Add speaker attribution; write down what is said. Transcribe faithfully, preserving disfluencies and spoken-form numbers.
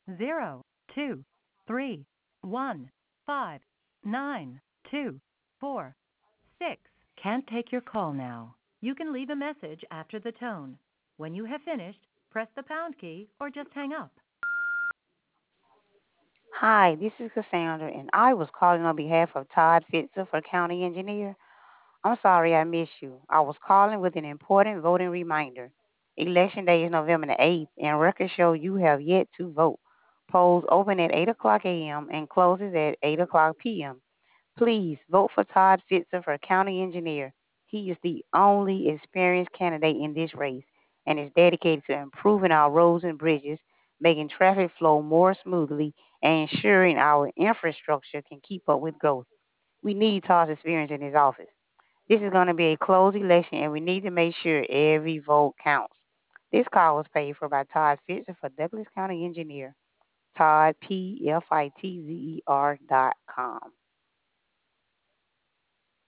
Speaker 1: zero two three one five nine two four six. Can't take your call now. You can leave a message after the tone. When you have finished, press the pound key or just hang up.
Speaker 2: Hi, this is Cassandra, and I was calling on behalf of Todd Fitzer for County Engineer. I'm sorry I missed you. I was calling with an important voting reminder. Election Day is November the eighth, and records show you have yet to vote. Polls open at eight o'clock a m and closes at eight o'clock p m Please vote for Todd Fitzer for County Engineer. He is the only experienced candidate in this race and is dedicated to improving our roads and bridges, making traffic flow more smoothly, and ensuring our infrastructure can keep up with growth. We need Todd's experience in his office. This is going to be a closed election, and we need to make sure every vote counts. This call was paid for by Todd Fitzer for Douglas County Engineer. Todd, P F I T Z E R dot com.